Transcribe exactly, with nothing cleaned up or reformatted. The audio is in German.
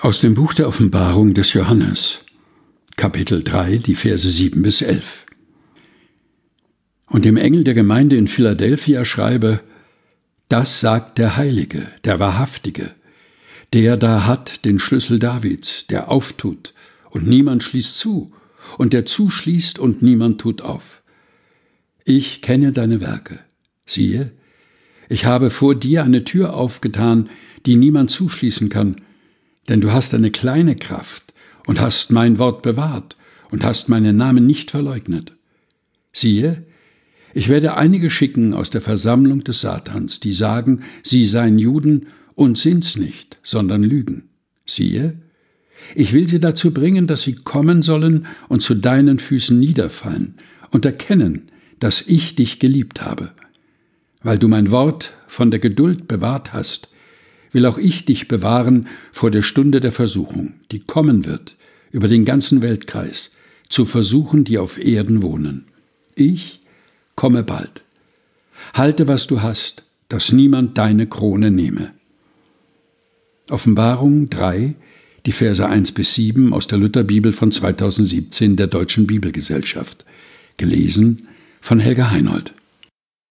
Aus dem Buch der Offenbarung des Johannes, Kapitel drei, die Verse sieben bis elf. Und dem Engel der Gemeinde in Philadelphia schreibe: Das sagt der Heilige, der Wahrhaftige, der da hat den Schlüssel Davids, der auftut, und niemand schließt zu, und der zuschließt, und niemand tut auf. Ich kenne deine Werke. Siehe, ich habe vor dir eine Tür aufgetan, die niemand zuschließen kann, denn du hast eine kleine Kraft und hast mein Wort bewahrt und hast meinen Namen nicht verleugnet. Siehe, ich werde einige schicken aus der Versammlung des Satans, die sagen, sie seien Juden und sind's nicht, sondern lügen. Siehe, ich will sie dazu bringen, dass sie kommen sollen und zu deinen Füßen niederfallen und erkennen, dass ich dich geliebt habe. Weil du mein Wort von der Geduld bewahrt hast, will auch ich dich bewahren vor der Stunde der Versuchung, die kommen wird, über den ganzen Weltkreis, zu versuchen, die auf Erden wohnen. Ich komme bald. Halte, was du hast, dass niemand deine Krone nehme. Offenbarung drei, die Verse eins bis sieben aus der Lutherbibel von zweitausendsiebzehn der Deutschen Bibelgesellschaft. Gelesen von Helga Heinold.